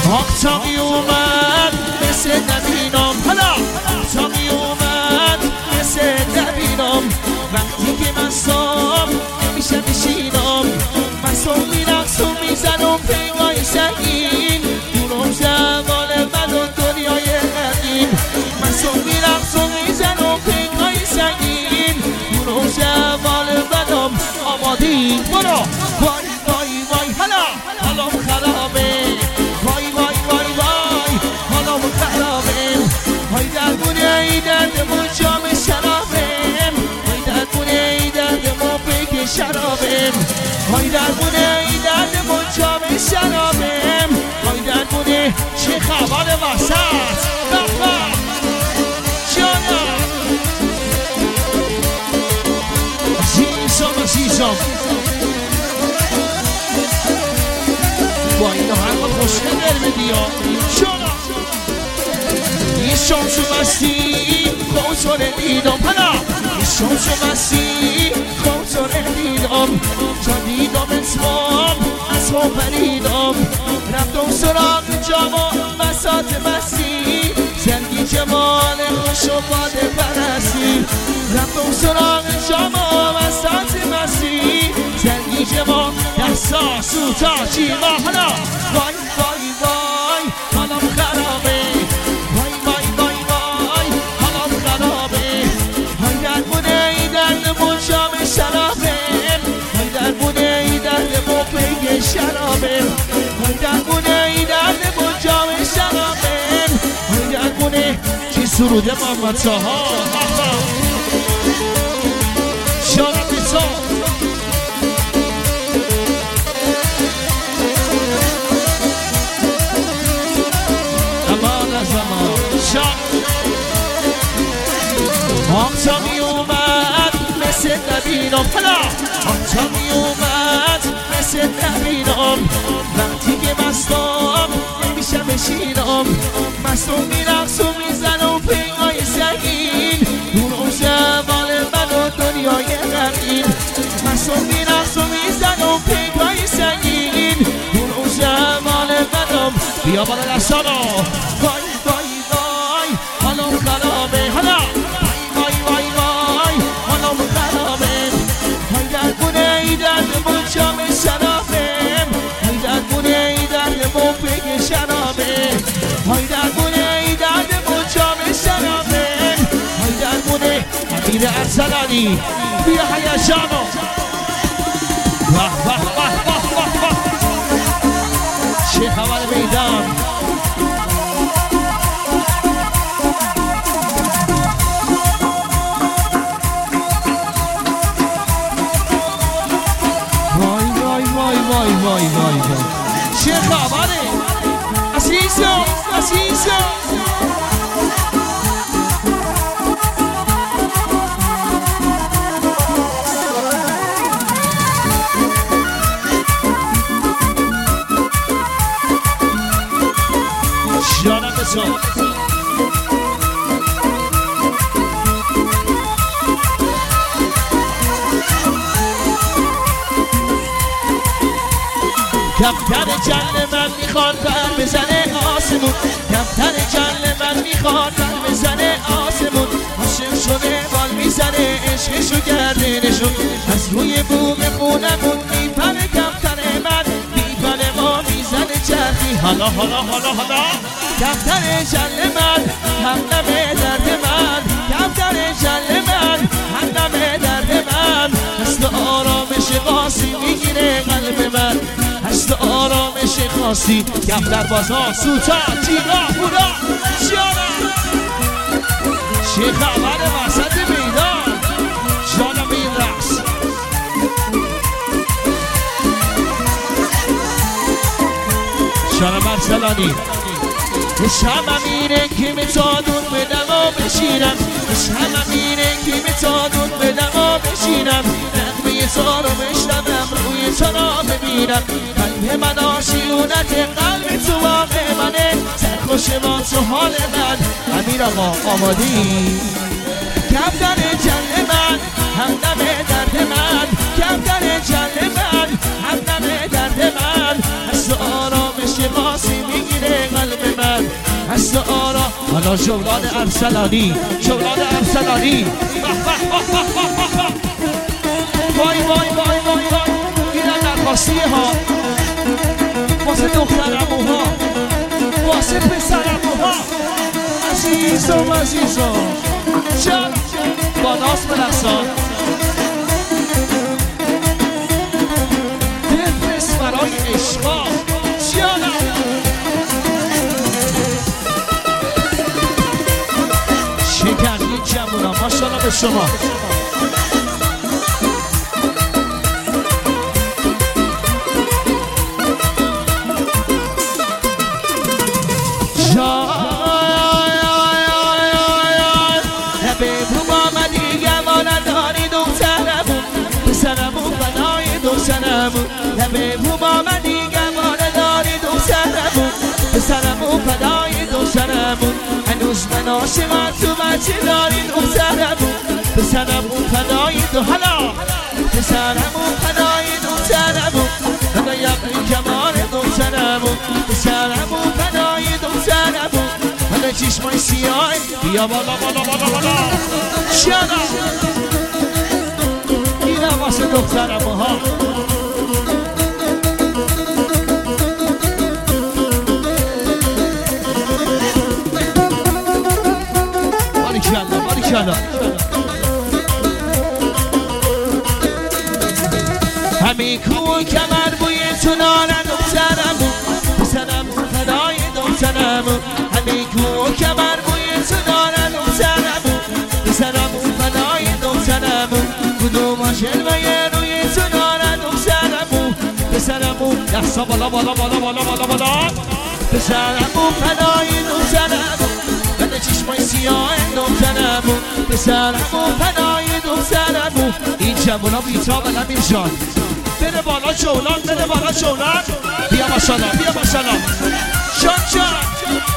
تا می اومد مثل نبینم حالا تا می اومد مثل نبینم وقتی که مستم نمیشه بشینم مستم میرقصم میزنم پیمای سنگین دونم زمان من و دنیای غمگین مستم میرقصم میزنم پیمای سنگین دونم زمان منم آمادین برو وای وای وای حالا حالا خرابه وای وای وای وای حالا خرابه وای درمونه ای دردمون جام شرابه وای درمونه ای دردمون بگه شرابه وای درمونه ای دردمون جام شرابه وای درمونه چه خبر وسط بخبا جانم عزیزم با این آهنگ خوشگل برمیدی ها جانا یه شامشو مستی خوزاره دیدم پنا یه شامشو مستی خوزاره دیدم تا دیدم اسمام پریدم رفتم سراغ جاما بساط مستی زنگی جمال خوش و باده پرستی رفتم سراغ جاما بساط مستی زنگی جمال دستا سوتا جیما حالا وای وای وای حالا خرابه وای وای وای وای حالا خرابه وای درمونه ای دردمون جام شرابه وای درمونه ای دردمون پیگ شرابه وای درمونه ای دردمون جام شرابه وای درمونه چی سروده محمد ساها شرابی تو تا می اومد مثل نبینم حالا تا می اومد مثل نبینم وقتی که مستم نمیشه بشینم مستم میرقصم میزنم پیمای سنگین دونم زمان من و دنیای غمگین مستم میرقصم میزنم پیمای سنگین دونم زمان منم بیا بالا دستانو وای وای وای حالا خرابه حالا شرابه های درمونه ای دردمون جام شرابه های درمونه امیر ارسلانی بیا هیجانو واه واه واه واه واه واه چه خبر میدان وای وای وای وای وای وای چه خبره عزیزم جانم بسان کفتر جل من میخواد بر بزنه آسمون کفتر جل من میخواد بر بزنه آسمون عاشق شده بال میزنه عشقشو گردنشون از روی بوم خونمون میپره کفتر من میپره ما میزنه چرخی حالا حالا حالا حالا کفتر جل من همدم درد من کفتر جل من همدم درد من دست آرامش قاسی میگیره قلب من هست آرامش خاصی کفتر بازا سوتا تیغا بودا جانم چه خبر وسط میدان جانم این رقص جانم ارسلانی شمم اینه که میتادون بدم و بشینم شمم اینه که میتادون بدم و بشینم نقمه تو رو بشنوم روی تو را ببینم قلب من آشیونت قلب تو واقع منه سرخوش ما تو حال من امیر آقا آمادی کفتر جل من همدم درد من کفتر جل من همدم درد من هست آرامش قاسی میگیره دوست آرا حالا جولان ارسلانی جولان ارسلانی وای وای وای وای وای اینم درخواستیه ها واسه دختر اموها واسه پسر اموها عزیزم عزیزم جان با ناز برقصان بفرست برای عشقا جانم شکرین جمونا ماشاءالله به شما لبه بو با من دیگه مانه داری دوسترمون پسرمون فدای دوسترمون هنوز من عاشقم تو بچه داری دوسترمون پسرمون فدای دو حالا پسرمون فدای دوسترمون فدای ابری کمال دوسترمون پسرمون فدای دوسترمون فدای چشمای سیاه بیا بالا بالا بالا بالا شانا اینم واسه دخترمون ها همین کو کمر بوی تو نارن دخترمون پسرمون فدای دخترمون همین کو کمر بوی تو نارن دخترمون پسرمون فدای دخترمون کدوم شلوه روی تو نارن دخترمون پسرمون دستا بالا بالا بالا بالا بالا بالا پسرمون فدای دخترمون بده چشمای سیاه دخترمون پسرمون فدای دخترمون این جوونا بیتا و نمیر جان بده بالا جولان بده بالا جولان بیا ماشاءالله بیا ماشاءالله جان جان